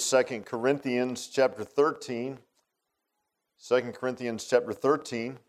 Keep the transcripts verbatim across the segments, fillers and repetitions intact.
Second Corinthians chapter thirteen. Second Corinthians chapter thirteen.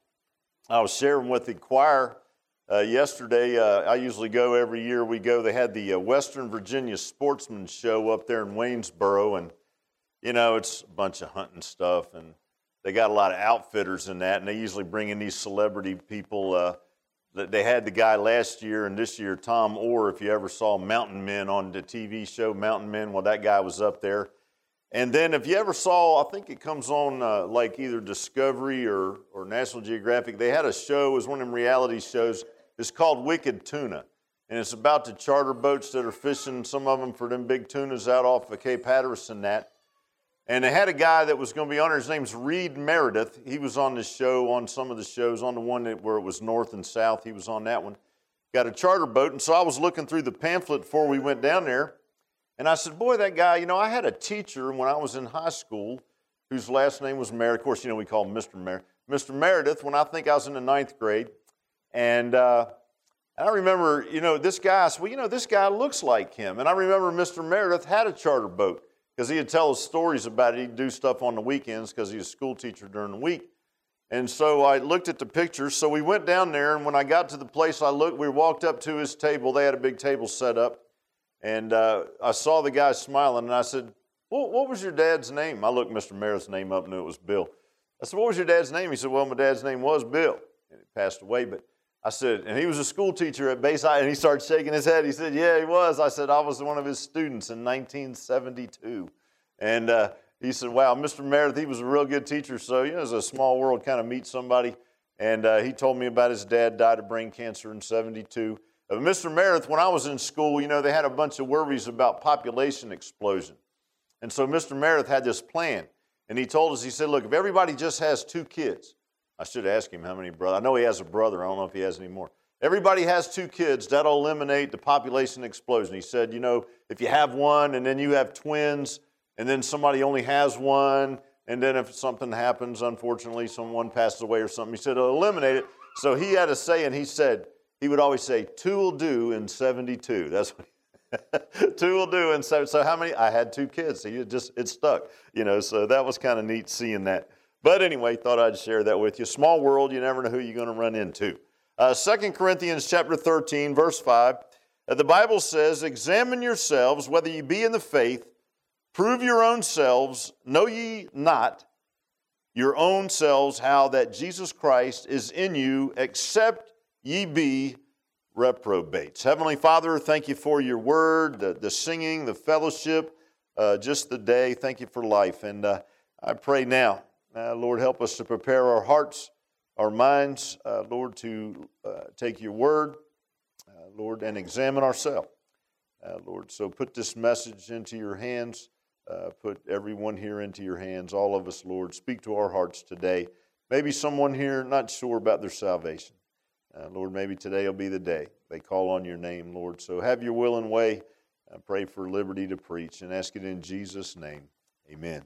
I was sharing with the choir uh, yesterday. Uh, I usually go every year. We go. They had the uh, Western Virginia Sportsman Show up there in Waynesboro, and you know it's a bunch of hunting stuff, and they got a lot of outfitters in that, and they usually bring in these celebrity people. Uh, They had the guy last year and this year, Tom Orr, if you ever saw Mountain Men on the T V show Mountain Men, well, that guy was up there. And then if you ever saw, I think it comes on uh, like either Discovery or, or National Geographic, they had a show, it was one of them reality shows, it's called Wicked Tuna. And it's about the charter boats that are fishing, some of them for them big tunas out off of Cape Hatteras and that. And they had a guy that was going to be on there. His name's Reed Meredith. He was on this show, on some of the shows, on the one that, where it was north and south. He was on that one. Got a charter boat. And so I was looking through the pamphlet before we went down there. And I said, boy, that guy, you know, I had a teacher when I was in high school whose last name was Meredith. Of course, you know, we call him Mister Meredith. Mister Meredith, when I think I was in the ninth grade. And uh, I remember, you know, this guy, I said, well, you know, this guy looks like him. And I remember Mister Meredith had a charter boat. Because he'd tell us stories about it. He'd do stuff on the weekends because he was a school teacher during the week. And so I looked at the pictures. So we went down there, and when I got to the place, I looked. We walked up to his table. They had a big table set up. And uh, I saw the guy smiling, and I said, well, what was your dad's name? I looked Mister Meredith's name up and knew it was Bill. I said, what was your dad's name? He said, well, my dad's name was Bill. And he passed away. But I said, and he was a school teacher at Bayside, and he started shaking his head. He said, yeah, he was. I said, I was one of his students in nineteen seventy-two. And uh, he said, wow, Mister Meredith, he was a real good teacher. So, you know, it's a small world, kind of meet somebody. And uh, he told me about his dad died of brain cancer in seventy-two. Uh, Mister Meredith, when I was in school, you know, they had a bunch of worries about population explosion. And so Mister Meredith had this plan. And he told us, he said, look, if everybody just has two kids, I should ask him how many brothers. I know he has a brother. I don't know if he has any more. Everybody has two kids. That'll eliminate the population explosion. He said, you know, if you have one and then you have twins, and then somebody only has one, and then if something happens, unfortunately, someone passes away or something, he said, it'll eliminate it. So he had a saying, he said, he would always say, two will do in seventy-two. That's what he, two will do in seventy. So how many? I had two kids, so you just, it stuck. You know, so that was kind of neat seeing that. But anyway, thought I'd share that with you. Small world, you never know who you're going to run into. Uh, Second Corinthians chapter thirteen, verse five, uh, the Bible says, examine yourselves whether you be in the faith. Prove your own selves, know ye not your own selves how that Jesus Christ is in you, except ye be reprobates. Heavenly Father, thank you for your word, the, the singing, the fellowship, uh, just the day. Thank you for life. And uh, I pray now, uh, Lord, help us to prepare our hearts, our minds, uh, Lord, to uh, take your word, uh, Lord, and examine ourselves. Uh, Lord, so put this message into your hands. Uh, put everyone here into your hands, all of us, Lord. Speak to our hearts today. Maybe someone here not sure about their salvation. Uh, Lord, maybe today will be the day they call on your name, Lord. So have your will and way. I pray for liberty to preach and ask it in Jesus' name. Amen.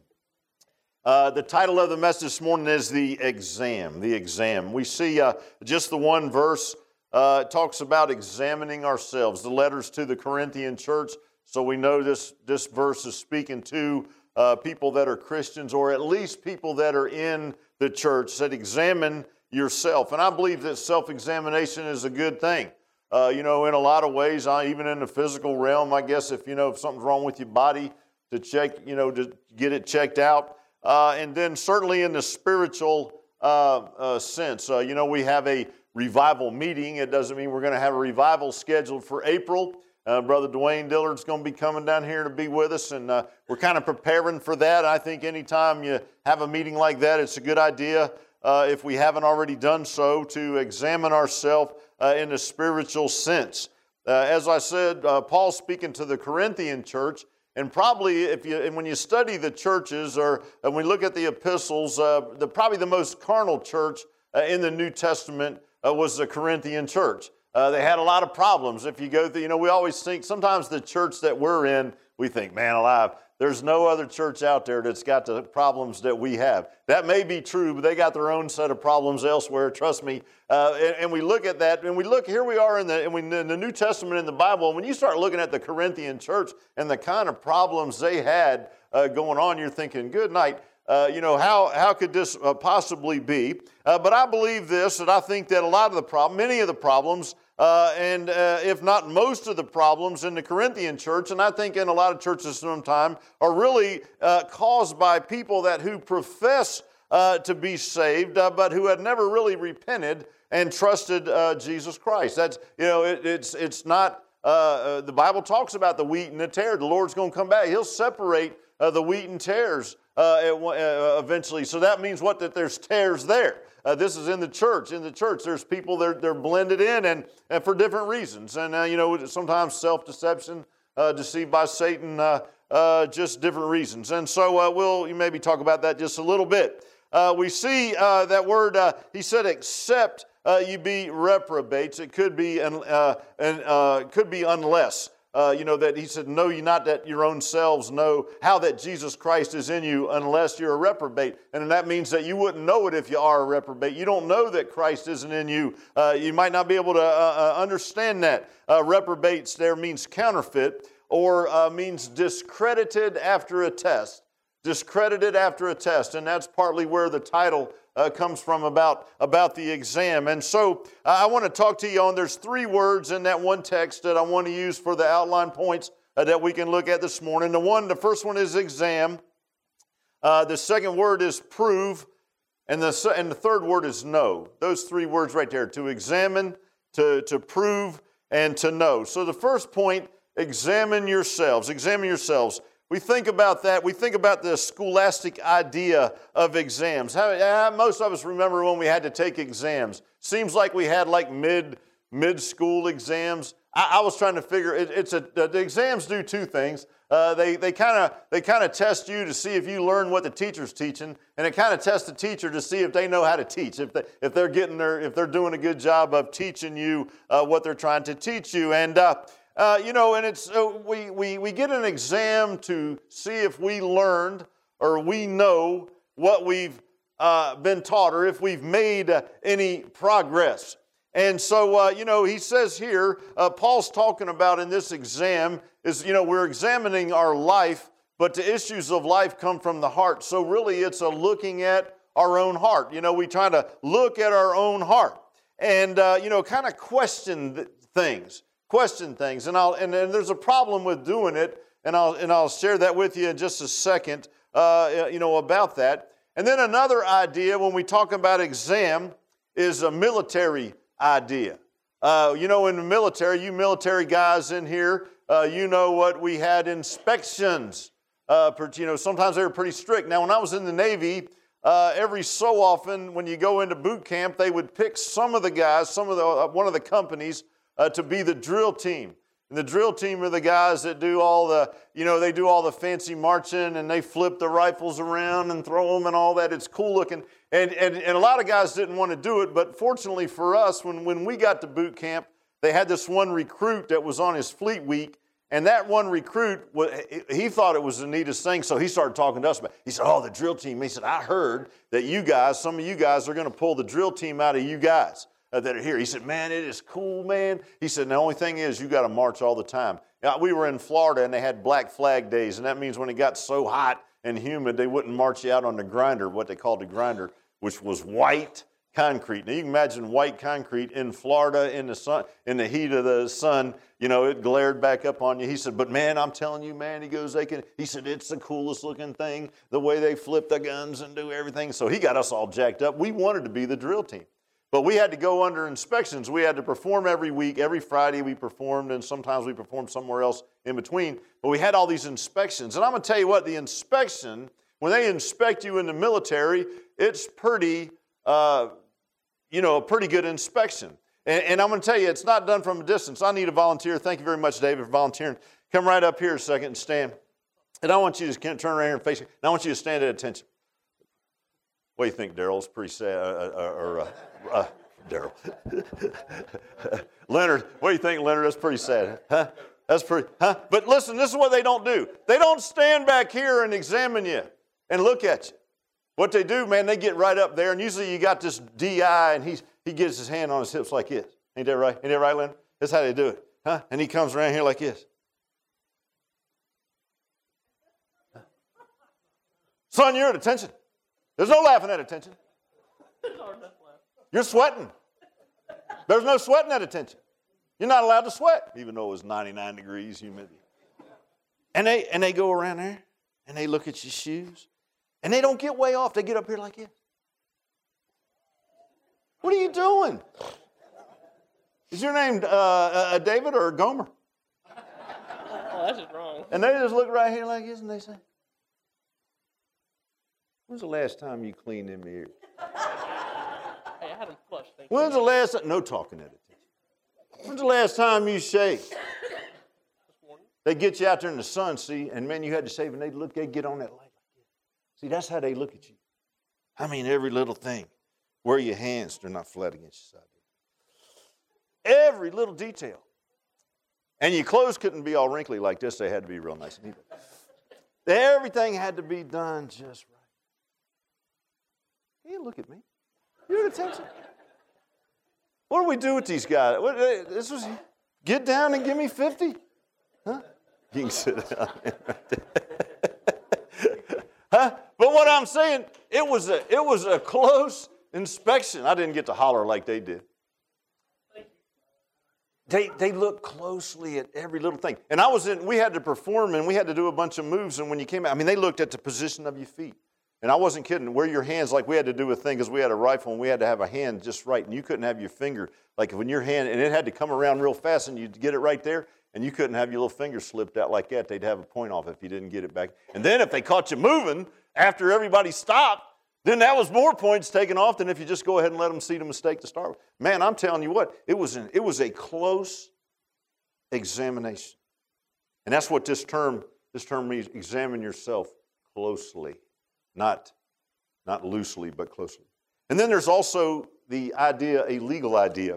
Uh, the title of the message this morning is The Exam. The Exam. We see uh, just the one verse. Uh, it talks about examining ourselves. The letters to the Corinthian church. So we know this, this verse is speaking to uh, people that are Christians, or at least people that are in the church, that examine yourself. And I believe that self-examination is a good thing. Uh, you know, in a lot of ways, I, even in the physical realm, I guess if, you know, if something's wrong with your body, to check, you know, to get it checked out. Uh, and then certainly in the spiritual uh, uh, sense, uh, you know, we have a revival meeting. It doesn't mean we're going to have a revival scheduled for April. Uh, Brother Dwayne Dillard's going to be coming down here to be with us, and uh, we're kind of preparing for that. I think anytime you have a meeting like that, it's a good idea, uh, if we haven't already done so, to examine ourselves uh, in a spiritual sense. Uh, as I said, uh, Paul's speaking to the Corinthian church, and probably if you, and when you study the churches, or when we look at the epistles, uh, the, probably the most carnal church uh, in the New Testament uh, was the Corinthian church. Uh, they had a lot of problems. If you go through, you know, we always think, sometimes the church that we're in, we think, man alive, There's no other church out there that's got the problems that we have. That may be true, but they got their own set of problems elsewhere, trust me. Uh, and, and we look at that, and we look, here we are in the, and we, in the New Testament in the Bible, and when you start looking at the Corinthian church and the kind of problems they had uh, going on, you're thinking, good night. Uh, you know, how, how could this uh, possibly be? Uh, but I believe this, and I think that a lot of the problem, many of the problems, uh, and uh, if not most of the problems in the Corinthian church, and I think in a lot of churches sometimes, are really uh, caused by people that who profess uh, to be saved, uh, but who had never really repented and trusted uh, Jesus Christ. That's, you know, it, it's, it's not, uh, uh, the Bible talks about the wheat and the tare. The Lord's going to come back. He'll separate uh, the wheat and tares Uh, uh, eventually. So that means what? That there's tares there. Uh, this is in the church. In the church, there's people, they're, they're blended in and, and for different reasons. And, uh, you know, sometimes self-deception, uh, deceived by Satan, uh, uh, just different reasons. And so uh, we'll maybe talk about that just a little bit. Uh, we see uh, that word, uh, he said, except uh, you be reprobates. It could be, uh, and, uh, could be unless. Uh, you know, that he said, know ye not that your own selves know how that Jesus Christ is in you unless you're a reprobate. And that means that you wouldn't know it if you are a reprobate. You don't know that Christ isn't in you. Uh, you might not be able to uh, uh, understand that. Uh, reprobates there means counterfeit or uh, means discredited after a test. Discredited after a test. And that's partly where the title Uh, comes from about, about the exam. And so uh, I want to talk to you on, there's three words in that one text that I want to use for the outline points uh, that we can look at this morning. The one, the first one is exam. Uh, the second word is prove. And the, and the third word is know. Those three words right there, to examine, to, to prove, and to know. So the first point, examine yourselves. Examine yourselves. We think about that. We think about the scholastic idea of exams. How, how, most of us remember when we had to take exams. Seems like we had like mid, mid-school exams. I, I was trying to figure, it, it's a, the exams do two things. Uh, they they kind of they kind of test you to see if you learn what the teacher's teaching, and it kind of tests the teacher to see if they know how to teach, if they, if they're getting their if they're doing a good job of teaching you uh, what they're trying to teach you. And uh, Uh, you know, and it's uh, we, we, we get an exam to see if we learned or we know what we've uh, been taught or if we've made uh, any progress. And so, uh, you know, he says here, uh, Paul's talking about in this exam is, you know, we're examining our life, but the issues of life come from the heart. So really it's a looking at our own heart. You know, we try to look at our own heart and, uh, you know, kind of question th- things. Question things, and I'll and, and there's a problem with doing it, and I'll and I'll share that with you in just a second. Uh, you know about that, and then another idea when we talk about exam is a military idea. Uh, you know, in the military, you military guys in here, uh, you know what we had inspections. Uh, you know, sometimes they were pretty strict. Now, when I was in the Navy, uh, every so often when you go into boot camp, they would pick some of the guys, some of the uh, one of the companies. Uh, to be the drill team. And the drill team are the guys that do all the, you know, they do all the fancy marching and they flip the rifles around and throw them and all that. It's cool looking. And, and, and a lot of guys didn't want to do it, but fortunately for us, when, when we got to boot camp, they had this one recruit that was on his fleet week, and that one recruit, he thought it was the neatest thing, so he started talking to us about it. He said, oh, the drill team. He said, I heard that you guys, some of you guys are going to pull the drill team out of you guys. Uh, that are here. He said, man, it is cool, man. He said, the only thing is you got to march all the time. Now, we were in Florida, and they had Black Flag days, and that means when it got so hot and humid, they wouldn't march you out on the grinder, what they called the grinder, which was white concrete. Now, you can imagine white concrete in Florida in the sun, in the heat of the sun. You know, it glared back up on you. He said, but man, I'm telling you, man, he goes, they can, he said, it's the coolest looking thing, the way they flip the guns and do everything. So he got us all jacked up. We wanted to be the drill team. But we had to go under inspections. We had to perform every week. Every Friday we performed, and sometimes we performed somewhere else in between. But we had all these inspections. And I'm going to tell you what, the inspection, when they inspect you in the military, it's pretty, uh, you know, a pretty good inspection. And, and I'm going to tell you, it's not done from a distance. I need a volunteer. Thank you very much, David, for volunteering. Come right up here a second and stand. And I want you to turn around here and face me. And I want you to stand at attention. What do you think, Daryl? It's pretty sad. Uh, uh, or, uh, uh, Daryl. Leonard, what do you think, Leonard? That's pretty sad. Huh? That's pretty, huh? But listen, this is what they don't do. They don't stand back here and examine you and look at you. What they do, man, they get right up there, and usually you got this D I, and he's, he gets his hand on his hips like this. Ain't that right? Ain't that right, Leonard? That's how they do it, huh? And he comes around here like this. Son, you're at attention. There's no laughing at attention. You're sweating. There's no sweating at attention. You're not allowed to sweat, even though it was ninety-nine degrees humidity. And they and they go around there, and they look at your shoes, and they don't get way off. They get up here like this. What are you doing? Is your name uh, uh, David or Gomer? Oh, that's just wrong. And they just look right here like this, and they say, when's the last time you cleaned them ears? Hey, I had them flushed. Thank When's you. the last time? No talking at attention. When's the last time you shaved? This morning. They get you out there in the sun, see, and man, you had to shave, and they look, they get on that light like this. See, that's how they look at you. I mean, every little thing. Where your hands, they're not flat against your side. Every little detail. And your clothes couldn't be all wrinkly like this. They had to be real nice and neat. Everything had to be done just right. Hey, look at me. You're at attention. What do we do with these guys? What, this was, get down and give me fifty. Huh? You can sit down there right there. Huh? But what I'm saying, it was a, it was a close inspection. I didn't get to holler like they did. They, they look closely at every little thing. And I was in, we had to perform and we had to do a bunch of moves. And when you came out, I mean, they looked at the position of your feet. And I wasn't kidding. Where your hands, like we had to do a thing because we had a rifle and we had to have a hand just right. And you couldn't have your finger, like when your hand, and it had to come around real fast and you'd get it right there. And you couldn't have your little finger slipped out like that. They'd have a point off if you didn't get it back. And then if they caught you moving after everybody stopped, then that was more points taken off than if you just go ahead and let them see the mistake to start with. Man, I'm telling you what, it was an, it was a close examination. And that's what this term, this term means, examine yourself closely. Not, not loosely, but closely. And then there's also the idea, a legal idea.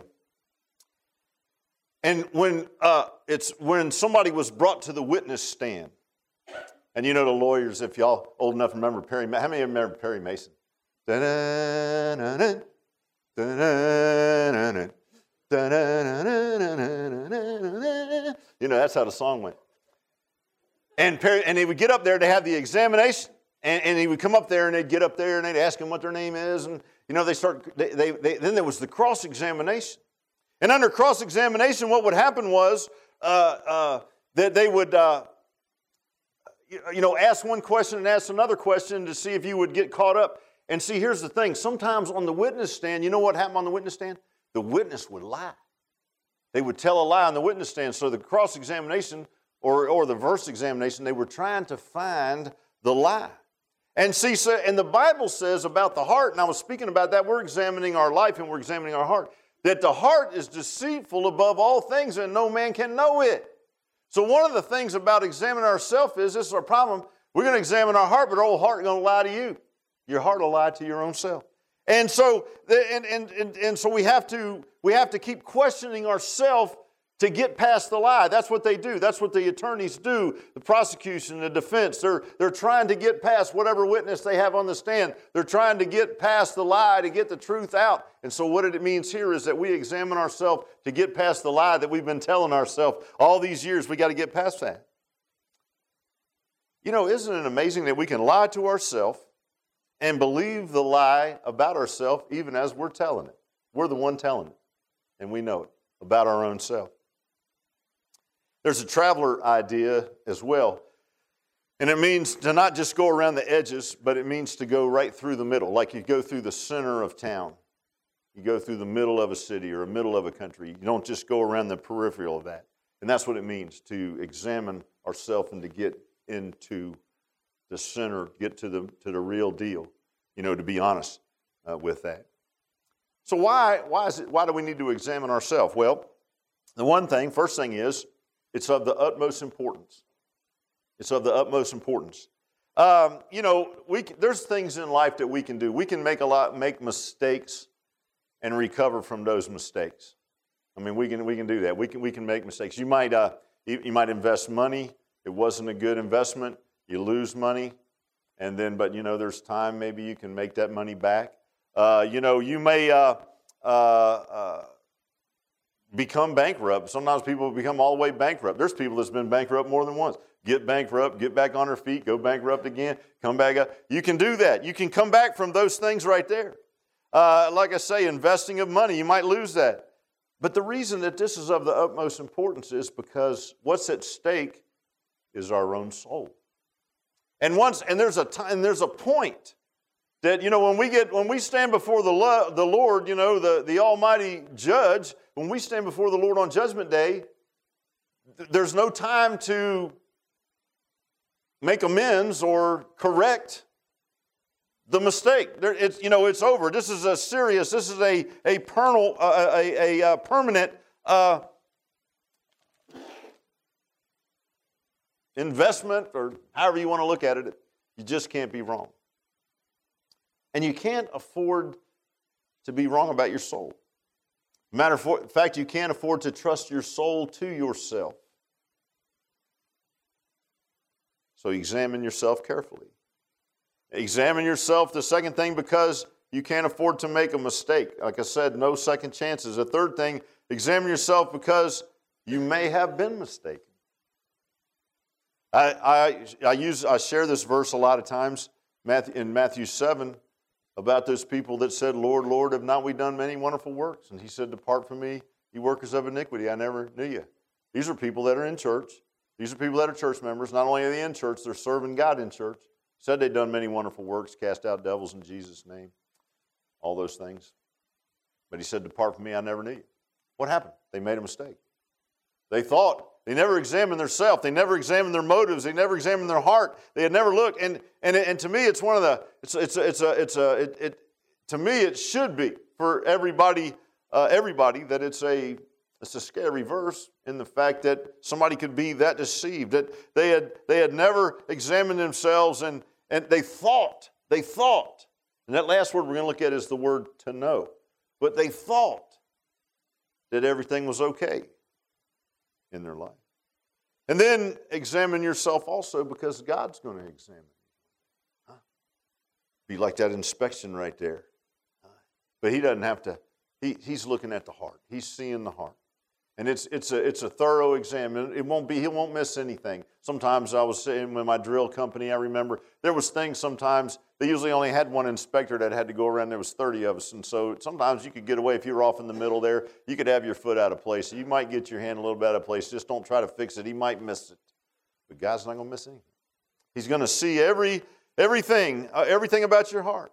And when uh, it's when somebody was brought to the witness stand, and you know the lawyers, if y'all old enough to remember Perry, how many of you remember Perry Mason? Da-da-da-da, da-da-da-da, da-da-da-da-da-da-da-da. You know, that's how the song went. And Perry, and they would get up there to have the examination, and, and he would come up there, and they'd get up there, and they'd ask him what their name is, and you know, they start. They, they, they then there was the cross-examination, and under cross-examination, what would happen was uh, uh, that they would. Uh, You know, ask one question and ask another question to see if you would get caught up. And see, here's the thing. Sometimes on the witness stand, you know what happened on the witness stand? The witness would lie. They would tell a lie on the witness stand. So the cross-examination or, or the verse examination, they were trying to find the lie. And see, so, and the Bible says about the heart, and I was speaking about that, we're examining our life and we're examining our heart, that the heart is deceitful above all things and no man can know it. So one of the things about examining ourselves is, this is our problem, we're going to examine our heart, but our old heart is going to lie to you. Your heart will lie to your own self. And so, and, and, and, and so we have to we have to keep questioning ourselves to get past the lie. That's what they do. That's what the attorneys do, the prosecution, the defense. They're, they're trying to get past whatever witness they have on the stand. They're trying to get past the lie to get the truth out. And so what it means here is that we examine ourselves to get past the lie that we've been telling ourselves all these years. We got to get past that. You know, isn't it amazing that we can lie to ourselves and believe the lie about ourselves even as we're telling it? We're the one telling it, and we know it about our own self. There's a traveler idea as well. And it means to not just go around the edges, but it means to go right through the middle. Like you go through the center of town. You go through the middle of a city or a middle of a country. You don't just go around the peripheral of that. And that's what it means to examine ourselves and to get into the center, get to the, to the real deal, you know, to be honest uh, with that. So why, why, is it, why do we need to examine ourselves? Well, the one thing, first thing is, it's of the utmost importance. It's of the utmost importance. Um, you know, we can, there's things in life that we can do. We can make a lot, make mistakes, and recover from those mistakes. I mean, we can we can do that. We can we can make mistakes. You might uh, You, you might invest money. It wasn't a good investment. You lose money. And then, but you know, there's time maybe you can make that money back. Uh, you know, you may uh, uh, uh, become bankrupt. Sometimes people become all the way bankrupt. There's people that's been bankrupt more than once. Get bankrupt, get back on their feet, go bankrupt again, come back up. You can do that. You can come back from those things right there. Uh, like I say, investing of money, you might lose that. But the reason that this is of the utmost importance is because what's at stake is our own soul. And once, and there's a time, there's a point that, you know, when we get, when we stand before the, lo- the Lord, you know, the, the Almighty Judge, when we stand before the Lord on Judgment Day, th- there's no time to make amends or correct the mistake. There, it's, you know, it's over. This is a serious, this is a, a, pernal, uh, a, a, a permanent uh, investment, or however you want to look at it. You just can't be wrong. And you can't afford to be wrong about your soul. Matter of fact, you can't afford to trust your soul to yourself. So examine yourself carefully. Examine yourself, the second thing, because you can't afford to make a mistake. Like I said, no second chances. The third thing, examine yourself because you may have been mistaken. I, I, I, use, I share this verse a lot of times in Matthew seven about those people that said, Lord, Lord, have not we done many wonderful works? And he said, depart from me, you workers of iniquity, I never knew you. These are people that are in church. These are people that are church members. Not only are they in church, they're serving God in church. Said they'd done many wonderful works, cast out devils in Jesus' name, all those things. But he said, depart from me, I never knew you. What happened? They made a mistake. They thought, they never examined their self. They never examined their motives. They never examined their heart. They had never looked. And and, and to me, it's one of the, it's it's a, it's a, it's a it, it to me, it should be for everybody, uh, everybody that it's a, it's a scary verse in the fact that somebody could be that deceived, that they had they had never examined themselves, and and they thought, they thought, and that last word we're going to look at is the word to know, but they thought that everything was okay in their life. And then examine yourself also, because God's going to examine you. Huh? Be like that inspection right there. But he doesn't have to, he, he's looking at the heart. He's seeing the heart. And it's it's a it's a thorough exam. It won't be, he won't miss anything. Sometimes I was saying with my drill company, I remember there was things sometimes, they usually only had one inspector that had to go around. There was thirty of us. And so sometimes you could get away if you were off in the middle there. You could have your foot out of place. You might get your hand a little bit out of place. Just don't try to fix it. He might miss it. But God's not going to miss anything. He's going to see every everything, uh, everything about your heart.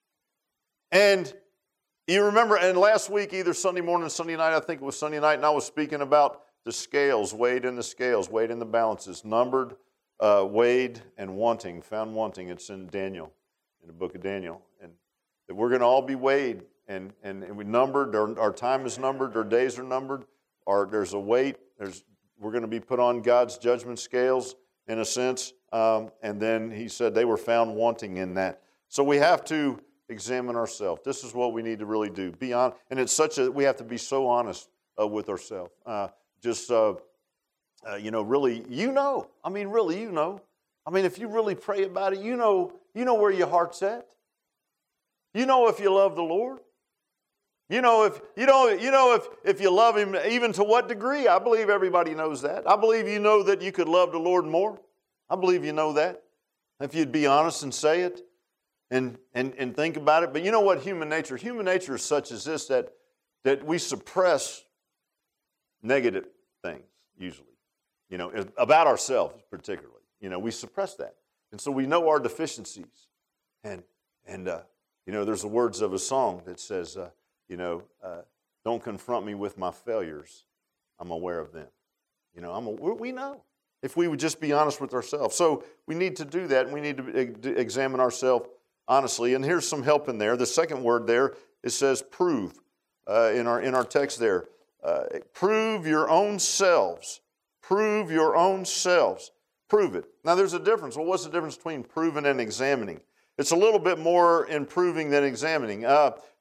And you remember, and last week, either Sunday morning or Sunday night, I think it was Sunday night, and I was speaking about the scales, weighed in the scales, weighed in the balances, numbered, uh, weighed, and wanting, found wanting. It's in Daniel, in the book of Daniel. And that we're going to all be weighed, and, and, and we numbered, our, our time is numbered, our days are numbered, our, there's a weight, there's, we're going to be put on God's judgment scales, in a sense. Um, and then he said they were found wanting in that. So we have to examine ourselves. This is what we need to really do. Be on, and it's such a, we have to be so honest uh, with ourselves. Uh, just, uh, uh, you know, really, you know. I mean, really, you know. I mean, if you really pray about it, you know, you know where your heart's at. You know if you love the Lord. You know if you know you know if if you love Him, even to what degree. I believe everybody knows that. I believe you know that you could love the Lord more. I believe you know that. If you'd be honest and say it. And, and and think about it. But you know what human nature? Human nature is such as this, that, that we suppress negative things, usually. You know, about ourselves particularly. You know, we suppress that. And so we know our deficiencies. And, and uh, you know, there's the words of a song that says, uh, you know, uh, don't confront me with my failures. I'm aware of them. You know, I'm a, we know. If we would just be honest with ourselves. So we need to do that, and we need to examine ourselves honestly, and here's some help in there. The second word there, it says prove uh, in our in our text there. Uh, prove your own selves. Prove your own selves. Prove it. Now there's a difference. Well, what's the difference between proving and examining? It's a little bit more in proving than examining. Uh,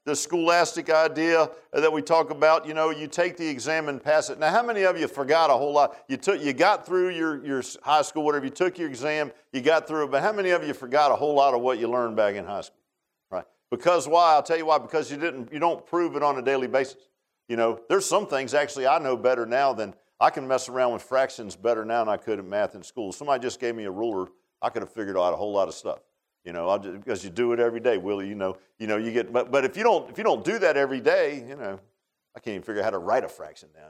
the scholastic idea that we talk about. You know, you take the exam and pass it. Now, how many of you forgot a whole lot? You took, you got through your, your high school, whatever. You took your exam, you got through it. But how many of you forgot a whole lot of what you learned back in high school? Right? Because why? I'll tell you why. Because you didn't, you don't prove it on a daily basis. You know, there's some things actually I know better now than I can mess around with fractions better now than I could in math in school. Somebody just gave me a ruler, I could have figured out a whole lot of stuff. You know, I'll just, because you do it every day, Willie. You know, you know, you get. But, but if you don't, if you don't do that every day, you know, I can't even figure out how to write a fraction down.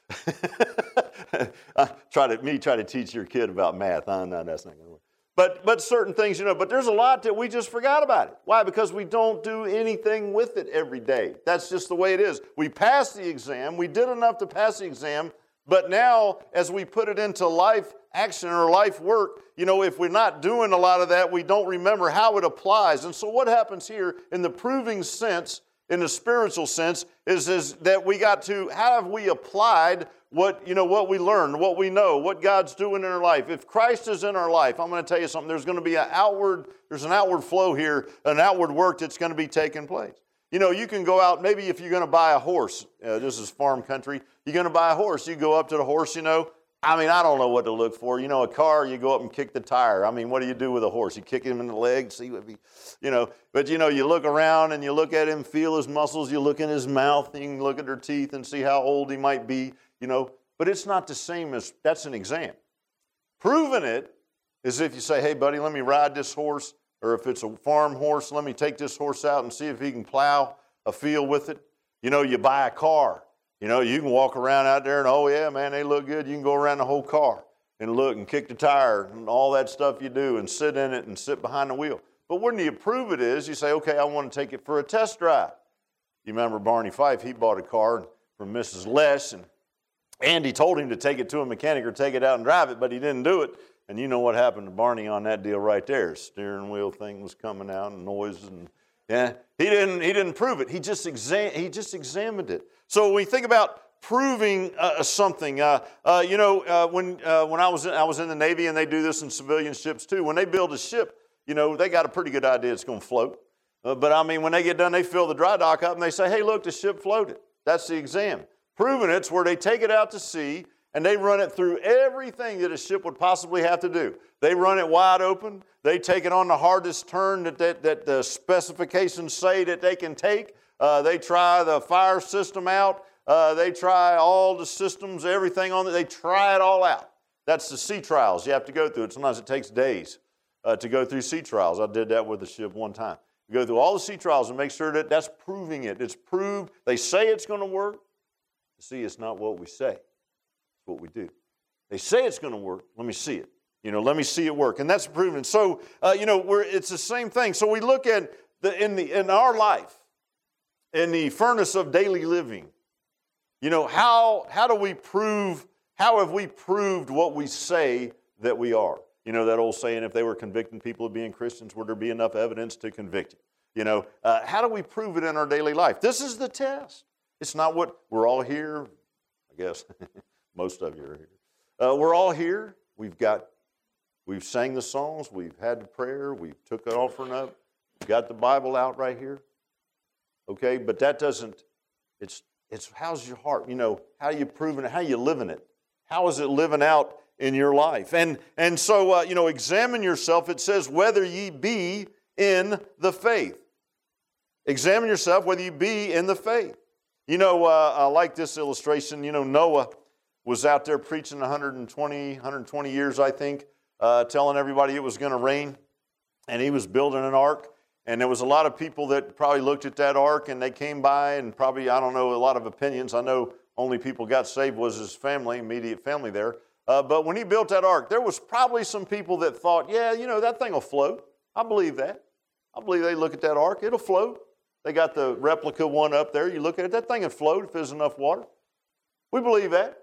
You know, I try to me try to teach your kid about math. Oh, no, that's not going to work. But but certain things, you know. But there's a lot that we just forgot about it. Why? Because we don't do anything with it every day. That's just the way it is. We passed the exam. We did enough to pass the exam. But now, as we put it into life action or life work, you know, if we're not doing a lot of that, we don't remember how it applies. And so what happens here in the proving sense, in the spiritual sense, is, is that we got to, how have we applied what, you know, what we learned, what we know, what God's doing in our life? If Christ is in our life, I'm going to tell you something, there's going to be an outward, there's an outward flow here, an outward work that's going to be taking place. You know, you can go out, maybe if you're going to buy a horse, uh, this is farm country, you're going to buy a horse, you go up to the horse, you know, I mean, I don't know what to look for. You know, a car, you go up and kick the tire. I mean, what do you do with a horse? You kick him in the leg, see what he, you know, but you know, you look around and you look at him, feel his muscles, you look in his mouth, you can look at their teeth and see how old he might be, you know, but it's not the same as, that's an exam. Proving it is if you say, hey, buddy, let me ride this horse, or if it's a farm horse, let me take this horse out and see if he can plow a field with it. You know, you buy a car. You know, you can walk around out there and, oh, yeah, man, they look good. You can go around the whole car and look and kick the tire and all that stuff you do and sit in it and sit behind the wheel. But when you prove it is, you say, okay, I want to take it for a test drive. You remember Barney Fife, he bought a car from Missus Lesh, and Andy told him to take it to a mechanic or take it out and drive it, but he didn't do it. And you know what happened to Barney on that deal right there. Steering wheel thing was coming out and noise, and yeah, he didn't, he didn't prove it. He just, exam- he just examined it. So when we think about proving uh, something, uh, uh, you know, uh, when uh, when I was in, I was in the Navy, and they do this in civilian ships too. When they build a ship, you know, they got a pretty good idea it's going to float. Uh, but I mean, when they get done, they fill the dry dock up and they say, hey, look, the ship floated. That's the exam. Proving it's where they take it out to sea and they run it through everything that a ship would possibly have to do. They run it wide open. They take it on the hardest turn that, that, that the specifications say that they can take. Uh, they try the fire system out. Uh, they try all the systems, everything on it. They try it all out. That's the sea trials you have to go through. Sometimes it takes days uh, to go through sea trials. I did that with a ship one time. You go through all the sea trials and make sure that that's proving it. It's proved. They say it's going to work. See, it's not what we say. It's what we do. They say it's going to work. Let me see it. You know, let me see it work. And that's proven. So, uh, you know, we're, it's the same thing. So we look at the in the in our life, in the furnace of daily living, you know, how how do we prove, how have we proved what we say that we are? You know, that old saying, if they were convicting people of being Christians, would there be enough evidence to convict you? You know, uh, how do we prove it in our daily life? This is the test. It's not what, we're all here, I guess, most of you are here. Uh, we're all here. We've got, we've sang the songs, we've had the prayer, we've took an offering up, we've got the Bible out right here. Okay, but that doesn't, it's, it's how's your heart? You know, how are you proving it? How are you living it? How is it living out in your life? And, and so, uh, you know, examine yourself. It says, whether ye be in the faith. Examine yourself whether you be in the faith. You know, uh, I like this illustration. You know, Noah was out there preaching one hundred twenty, one hundred twenty years, I think, uh, telling everybody it was going to rain. And he was building an ark. And there was a lot of people that probably looked at that ark and they came by and probably, I don't know, a lot of opinions. I know only people got saved was his family, immediate family there. Uh, but when he built that ark, there was probably some people that thought, yeah, you know, that thing will float. I believe that. I believe they look at that ark. It'll float. They got the replica one up there. You look at it, that thing will float if there's enough water. We believe that.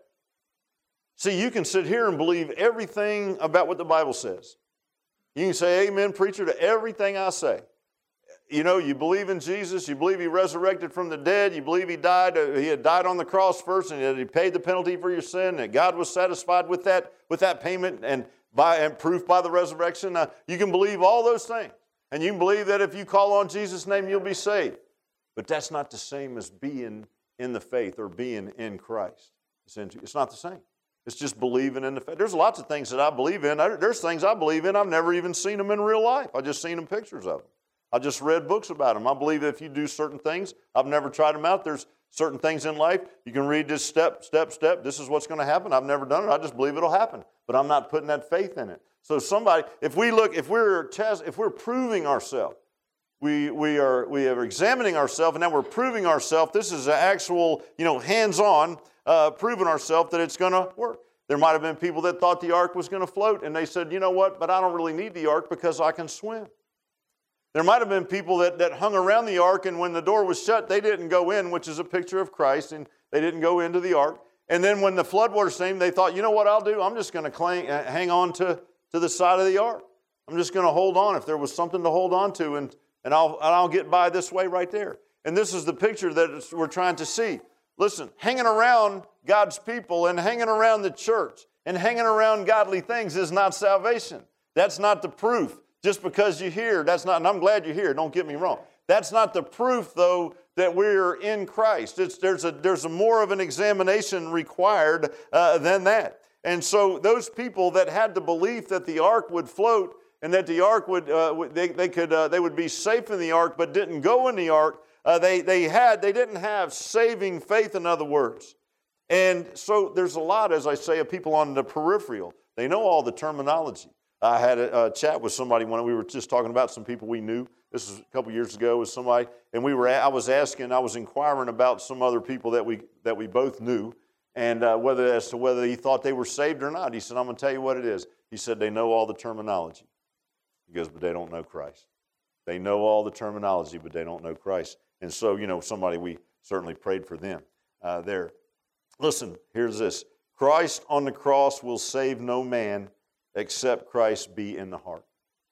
See, you can sit here and believe everything about what the Bible says. You can say amen, preacher, to everything I say. You know, you believe in Jesus. You believe he resurrected from the dead. You believe he died. Uh, he had died on the cross first, and he paid the penalty for your sin, and God was satisfied with that, with that payment and, by, and proof by the resurrection. Uh, you can believe all those things. And you can believe that if you call on Jesus' name, you'll be saved. But that's not the same as being in the faith or being in Christ. It's, in, it's not the same. It's just believing in the faith. There's lots of things that I believe in. There's things I believe in. I've never even seen them in real life. I've just seen them pictures of them. I just read books about them. I believe that if you do certain things, I've never tried them out. There's certain things in life, you can read this step, step, step. This is what's going to happen. I've never done it. I just believe it'll happen. But I'm not putting that faith in it. So somebody, if we look, if we're test, if we're proving ourselves, we we are we are examining ourselves, and now we're proving ourselves. This is an actual, you know, hands-on uh, proving ourselves that it's going to work. There might have been people that thought the ark was going to float, and they said, you know what? But I don't really need the ark because I can swim. There might have been people that, that hung around the ark, and when the door was shut, they didn't go in, which is a picture of Christ, and they didn't go into the ark. And then when the floodwaters came, they thought, you know what I'll do? I'm just going to cling, uh, hang on to, to the side of the ark. I'm just going to hold on if there was something to hold on to, and, and, I'll, and I'll get by this way right there. And this is the picture that we're trying to see. Listen, hanging around God's people and hanging around the church and hanging around godly things is not salvation. That's not the proof. Just because you're here, that's not, and I'm glad you're here, don't get me wrong. That's not the proof, though, that we're in Christ. It's, there's, a, there's a more of an examination required uh, than that. And so those people that had the belief that the ark would float and that the ark would, uh, they, they, could, uh, they would be safe in the ark but didn't go in the ark, uh, they, they, had, they didn't have saving faith, in other words. And so there's a lot, as I say, of people on the peripheral. They know all the terminology. I had a, a chat with somebody when we were just talking about some people we knew. This was a couple years ago with somebody, and we were. I was asking, I was inquiring about some other people that we that we both knew, and uh, whether as to whether he thought they were saved or not. He said, "I'm going to tell you what it is." He said, "They know all the terminology." He goes, "But they don't know Christ. They know all the terminology, but they don't know Christ." And so, you know, somebody we certainly prayed for them uh, there. Listen, here's this: Christ on the cross will save no man, except Christ be in the heart.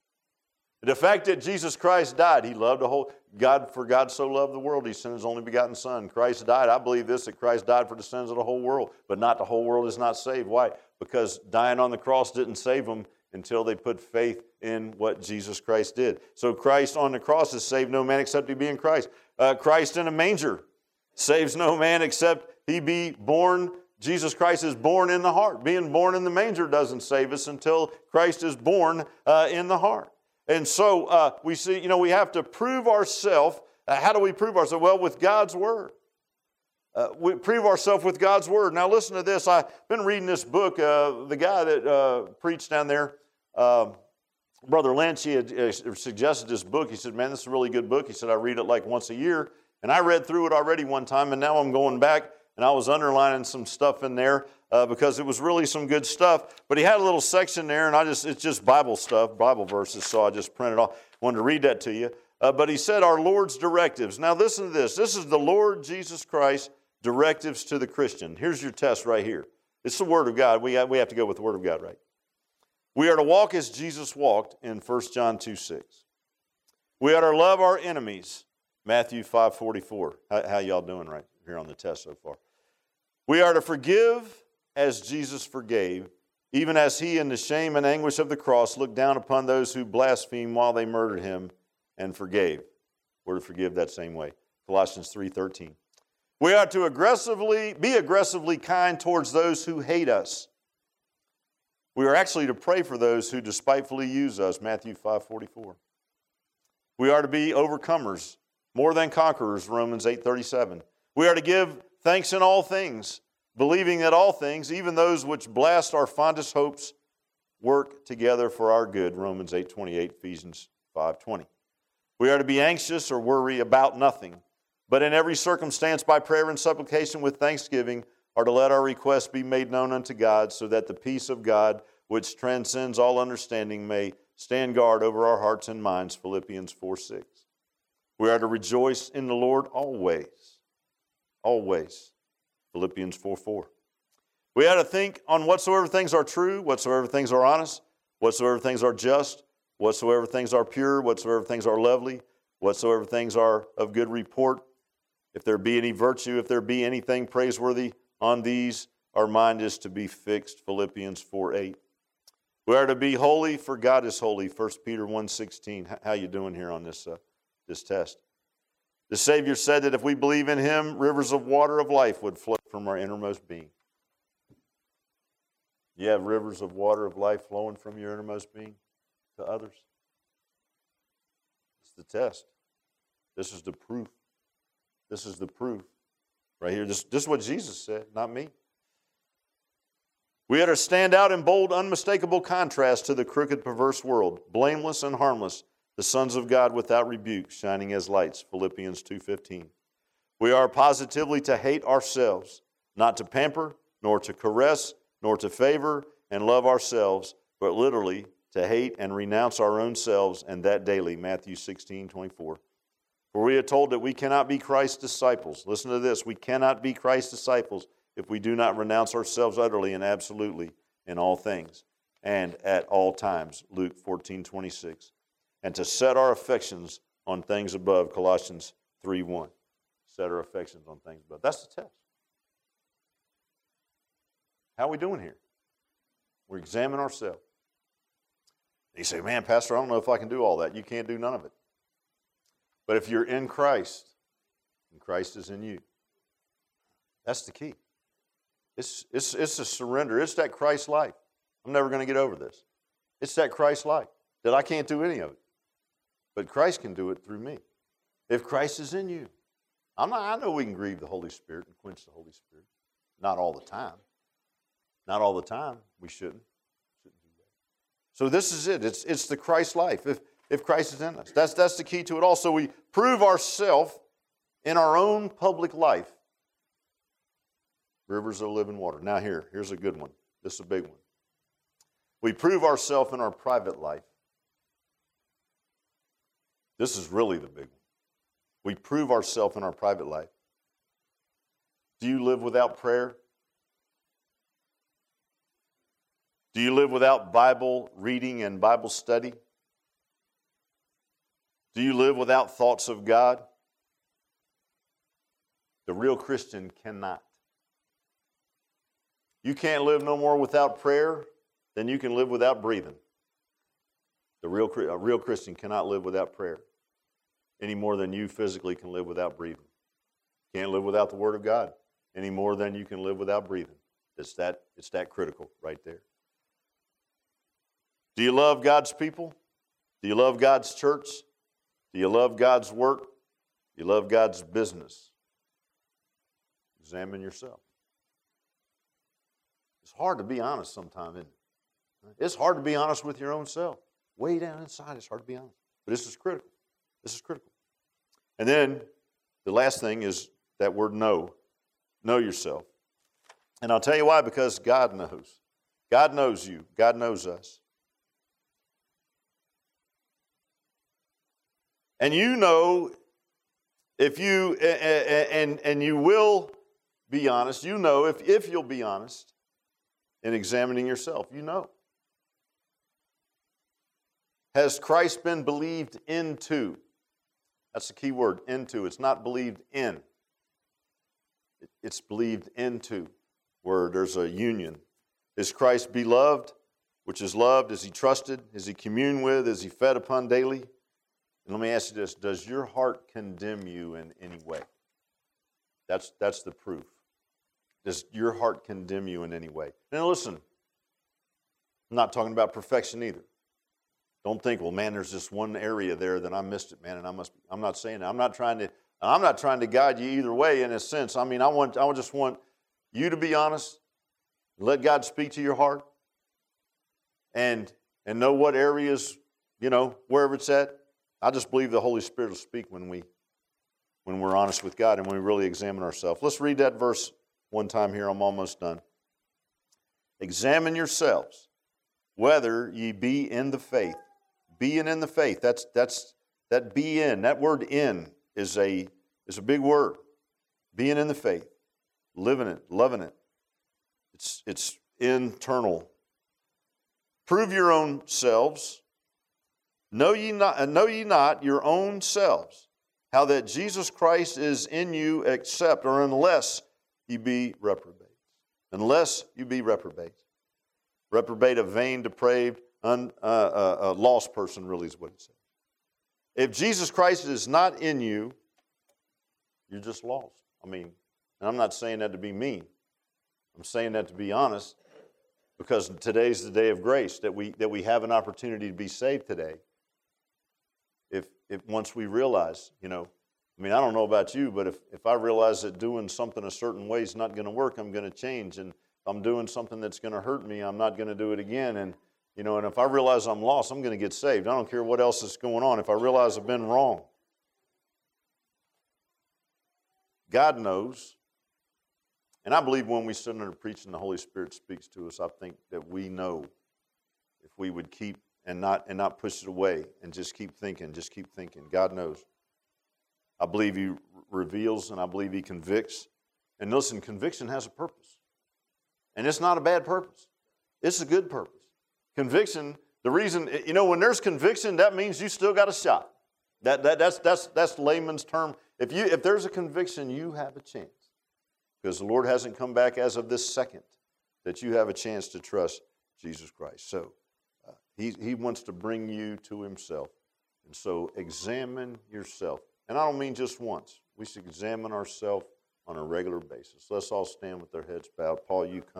The fact that Jesus Christ died, He loved the whole, God, for God so loved the world, He sent His only begotten Son. Christ died. I believe this, that Christ died for the sins of the whole world, but not the whole world is not saved. Why? Because dying on the cross didn't save them until they put faith in what Jesus Christ did. So Christ on the cross has saved no man except he be in Christ. Uh, Christ in a manger saves no man except he be born. Jesus Christ is born in the heart. Being born in the manger doesn't save us until Christ is born uh, in the heart. And so uh, we see, you know, we have to prove ourselves. Uh, how do we prove ourselves? Well, with God's Word. Uh, we prove ourselves with God's Word. Now listen to this. I've been reading this book. Uh, the guy that uh, preached down there, uh, Brother Lynch, he had uh, suggested this book. He said, man, this is a really good book. He said, I read it like once a year. And I read through it already one time, and now I'm going back. And I was underlining some stuff in there uh, because it was really some good stuff. But he had a little section there, and I just it's just Bible stuff, Bible verses, so I just printed off. Wanted to read that to you. Uh, but he said our Lord's directives. Now listen to this. This is the Lord Jesus Christ directives to the Christian. Here's your test right here. It's the Word of God. We, we have to go with the Word of God, right? We are to walk as Jesus walked in First John two six. We are to love our enemies, Matthew five forty-four. How, how y'all doing right here on the test so far? We are to forgive as Jesus forgave, even as He in the shame and anguish of the cross looked down upon those who blasphemed while they murdered Him and forgave. We're to forgive that same way. Colossians three thirteen. We are to aggressively be aggressively kind towards those who hate us. We are actually to pray for those who despitefully use us, Matthew five forty-four. We are to be overcomers, more than conquerors, Romans eight thirty-seven. We are to give thanks in all things, believing that all things, even those which blast our fondest hopes, work together for our good, Romans eight twenty-eight, Ephesians five twenty. We are to be anxious or worry about nothing, but in every circumstance by prayer and supplication with thanksgiving are to let our requests be made known unto God, so that the peace of God, which transcends all understanding, may stand guard over our hearts and minds, Philippians four six. We are to rejoice in the Lord always, always, Philippians four four. We are to think on whatsoever things are true, whatsoever things are honest, whatsoever things are just, whatsoever things are pure, whatsoever things are lovely, whatsoever things are of good report. If there be any virtue, if there be anything praiseworthy, on these our mind is to be fixed, Philippians four eight. We are to be holy, for God is holy, First Peter one sixteen. How you doing here on this, uh, this test? The Savior said that if we believe in him, rivers of water of life would flow from our innermost being. You have rivers of water of life flowing from your innermost being to others. It's the test. This is the proof. This is the proof right here. This, this is what Jesus said, not me. We are to stand out in bold, unmistakable contrast to the crooked, perverse world, blameless and harmless, the sons of God without rebuke, shining as lights, Philippians two fifteen. We are positively to hate ourselves, not to pamper, nor to caress, nor to favor and love ourselves, but literally to hate and renounce our own selves, and that daily, Matthew sixteen twenty-four. For we are told that we cannot be Christ's disciples. Listen to this. We cannot be Christ's disciples if we do not renounce ourselves utterly and absolutely in all things and at all times, Luke fourteen twenty-six. And to set our affections on things above, Colossians three one. Set our affections on things above. That's the test. How are we doing here? We examine ourselves. You say, man, Pastor, I don't know if I can do all that. You can't do none of it. But if you're in Christ, and Christ is in you, that's the key. It's, it's, it's a surrender. It's that Christ life. I'm never going to get over this. It's that Christ life that I can't do any of it. But Christ can do it through me. If Christ is in you. I'm not, I know we can grieve the Holy Spirit and quench the Holy Spirit. Not all the time. Not all the time. We shouldn't. shouldn't do that. So this is it. It's, it's the Christ life. If, if Christ is in us. That's, that's the key to it. Also, we prove ourselves in our own public life. Rivers of living water. Now here, here's a good one. This is a big one. We prove ourselves in our private life. This is really the big one. We prove ourselves in our private life. Do you live without prayer? Do you live without Bible reading and Bible study? Do you live without thoughts of God? The real Christian cannot. You can't live no more without prayer than you can live without breathing. The real, a real Christian cannot live without prayer any more than you physically can live without breathing. Can't live without the Word of God any more than you can live without breathing. It's that, it's that critical right there. Do you love God's people? Do you love God's church? Do you love God's work? Do you love God's business? Examine yourself. It's hard to be honest sometimes, isn't it? It's hard to be honest with your own self. Way down inside, it's hard to be honest. But this is critical. This is critical. And then the last thing is that word know. Know yourself. And I'll tell you why, because God knows. God knows you. God knows us. And you know, if you, and, and you will be honest, you know, if, if you'll be honest in examining yourself, you know. Has Christ been believed into? That's the key word, into. It's not believed in. It's believed into, where there's a union. Is Christ beloved, which is loved? Is he trusted? Is he communed with? Is he fed upon daily? And let me ask you this, does your heart condemn you in any way? That's, that's the proof. Does your heart condemn you in any way? Now listen, I'm not talking about perfection either. Don't think, well, man, there's this one area there that I missed it, man, and I must be. I'm not saying that. I'm not trying to, I'm not trying to guide you either way in a sense. I mean, I want, I just want you to be honest, let God speak to your heart, and and know what areas, you know, wherever it's at. I just believe the Holy Spirit will speak when we when we're honest with God and when we really examine ourselves. Let's read that verse one time here. I'm almost done. Examine yourselves, whether ye be in the faith. Being in the faith. That's that's that be in. That word in is a is a big word. Being in the faith. Living it, loving it. It's it's internal. Prove your own selves. Know ye not, know ye not your own selves, how that Jesus Christ is in you, except or unless you be reprobates. Unless you be reprobates. Reprobate, a vain, depraved, un, uh, uh, a lost person, really is what it says. If Jesus Christ is not in you, You're just lost. I mean, and I'm not saying that to be mean. I'm saying that to be honest, because today's the day of grace, that we that we have an opportunity to be saved today. If if once we realize, you know, I mean, I don't know about you, but if, if I realize that doing something a certain way is not going to work, I'm going to change. And if I'm doing something that's going to hurt me, I'm not going to do it again. And, you know, and if I realize I'm lost, I'm going to get saved. I don't care what else is going on. If I realize I've been wrong. God knows. And I believe when we sit under preaching, the Holy Spirit speaks to us. I think that we know if we would keep and not and not push it away and just keep thinking, just keep thinking. God knows. I believe He reveals and I believe He convicts. And listen, conviction has a purpose. And it's not a bad purpose. It's a good purpose. Conviction, the reason, you know, when there's conviction, that means you still got a shot. That, that, that's, that's, that's layman's term. If, you, if there's a conviction, you have a chance. Because the Lord hasn't come back as of this second that you have a chance to trust Jesus Christ. So uh, he, he wants to bring you to Himself. And so examine yourself. And I don't mean just once. We should examine ourselves on a regular basis. Let's all stand with our heads bowed. Paul, you come.